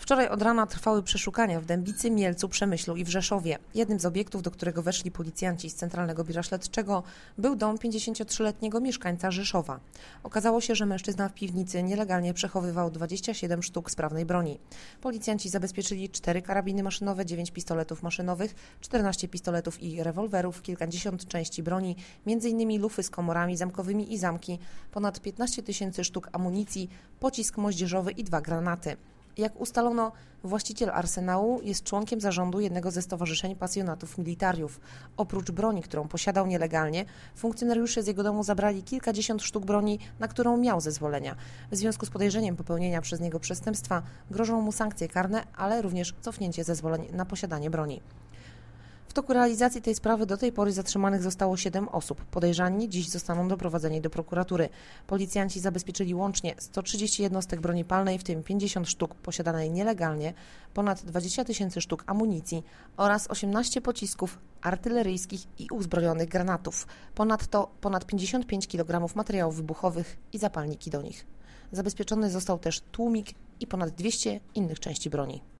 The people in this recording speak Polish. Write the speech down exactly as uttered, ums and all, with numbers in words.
Wczoraj od rana trwały przeszukania w Dębicy, Mielcu, Przemyślu i w Rzeszowie. Jednym z obiektów, do którego weszli policjanci z Centralnego Biura Śledczego, był dom pięćdziesięciotrzyletniego mieszkańca Rzeszowa. Okazało się, że mężczyzna w piwnicy nielegalnie przechowywał dwadzieścia siedem sztuk sprawnej broni. Policjanci zabezpieczyli cztery karabiny maszynowe, dziewięć pistoletów maszynowych, czternaście pistoletów i rewolwerów, kilkadziesiąt części broni, między innymi lufy z komorami zamkowymi i zamki, ponad piętnaście tysięcy sztuk amunicji, pocisk moździerzowy i dwa granaty. Jak ustalono, właściciel arsenału jest członkiem zarządu jednego ze stowarzyszeń pasjonatów militariów. Oprócz broni, którą posiadał nielegalnie, funkcjonariusze z jego domu zabrali kilkadziesiąt sztuk broni, na którą miał zezwolenia. W związku z podejrzeniem popełnienia przez niego przestępstwa grożą mu sankcje karne, ale również cofnięcie zezwoleń na posiadanie broni. W toku realizacji tej sprawy do tej pory zatrzymanych zostało siedem osób. Podejrzani dziś zostaną doprowadzeni do prokuratury. Policjanci zabezpieczyli łącznie sto trzydzieści jednostek broni palnej, w tym pięćdziesiąt sztuk posiadanej nielegalnie, ponad dwadzieścia tysięcy sztuk amunicji oraz osiemnaście pocisków artyleryjskich i uzbrojonych granatów. Ponadto ponad pięćdziesiąt pięć kilogramów materiałów wybuchowych i zapalniki do nich. Zabezpieczony został też tłumik i ponad dwieście innych części broni.